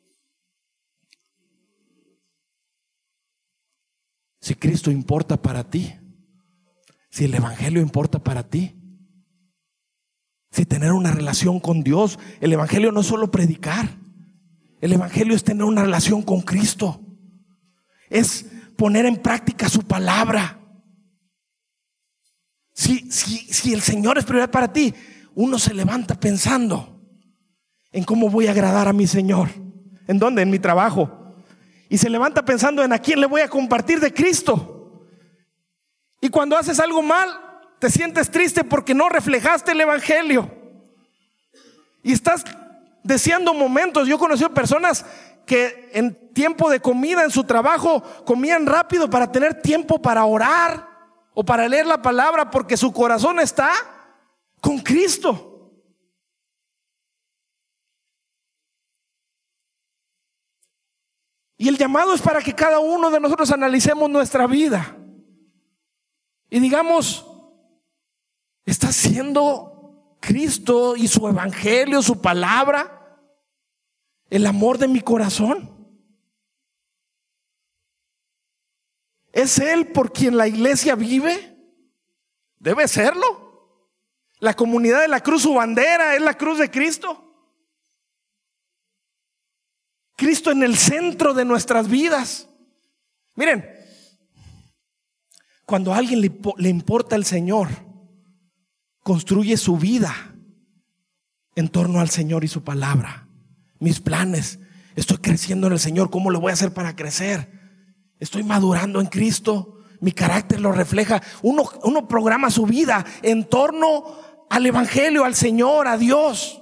Si Cristo importa para ti, si el evangelio importa para ti, si tener una relación con Dios, el evangelio no es solo predicar, el evangelio es tener una relación con Cristo, es poner en práctica su palabra. Si, si, si el Señor es prioridad para ti, uno se levanta pensando en cómo voy a agradar a mi Señor. ¿En dónde? En mi trabajo. Y se levanta pensando en a quién le voy a compartir de Cristo. Y cuando haces algo mal, te sientes triste porque no reflejaste el evangelio. Y estás deseando momentos. Yo he conocido personas que en tiempo de comida en su trabajo comían rápido para tener tiempo para orar o para leer la palabra, porque su corazón está con Cristo. Y el llamado es para que cada uno de nosotros analicemos nuestra vida y digamos, ¿está siendo Cristo y su evangelio, su palabra, el amor de mi corazón? ¿Es Él por quien la iglesia vive? Debe serlo. La comunidad de la cruz, su bandera es la cruz de Cristo. Cristo en el centro de nuestras vidas. Miren, cuando a alguien le, le importa el Señor, construye su vida en torno al Señor y su palabra. Mis planes, estoy creciendo en el Señor, ¿cómo lo voy a hacer para crecer? Estoy madurando en Cristo, mi carácter lo refleja. Uno, uno programa su vida en torno al evangelio, al Señor, a Dios.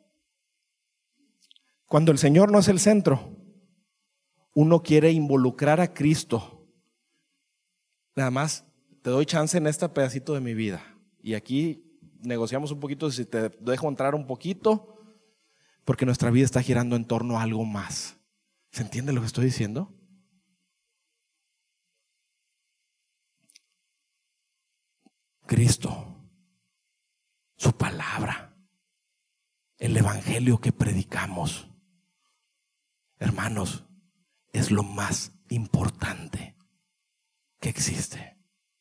Cuando el Señor no es el centro, uno quiere involucrar a Cristo. Nada más te doy chance en este pedacito de mi vida. Y aquí negociamos un poquito, si te dejo entrar un poquito, porque nuestra vida está girando en torno a algo más. ¿Se entiende lo que estoy diciendo? Cristo, su palabra, el evangelio que predicamos, hermanos, es lo más importante que existe.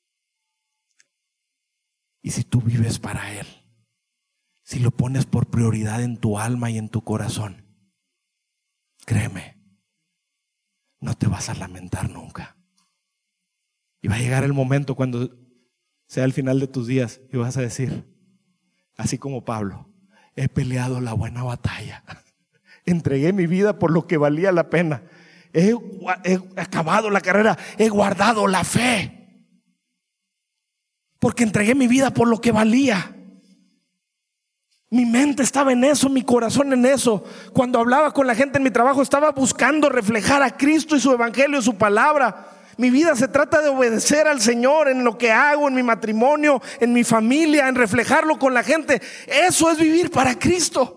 Y si tú vives para Él, si lo pones por prioridad en tu alma y en tu corazón, créeme, no te vas a lamentar nunca. Y va a llegar el momento cuando sea el final de tus días y vas a decir, así como Pablo, he peleado la buena batalla. Entregué mi vida por lo que valía la pena. He, he acabado la carrera. He guardado la fe. Porque entregué mi vida por lo que valía. Mi mente estaba en eso, mi corazón en eso. Cuando hablaba con la gente en mi trabajo, estaba buscando reflejar a Cristo y su evangelio, su palabra. Mi vida se trata de obedecer al Señor en lo que hago, en mi matrimonio, en mi familia, en reflejarlo con la gente. Eso es vivir para Cristo.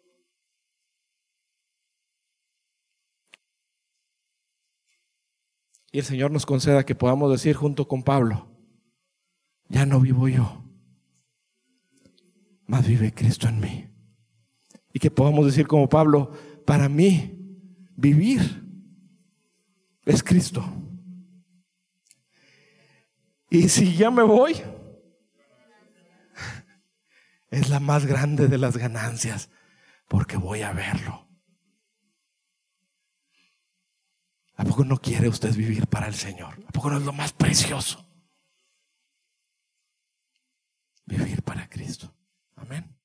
Y el Señor nos conceda que podamos decir junto con Pablo, ya no vivo yo, mas vive Cristo en mí. Y que podamos decir como Pablo, para mí vivir es Cristo. Y si ya me voy, es la más grande de las ganancias, porque voy a verlo. ¿A poco no quiere usted vivir para el Señor? ¿A poco no es lo más precioso? Vivir para Cristo. Amén.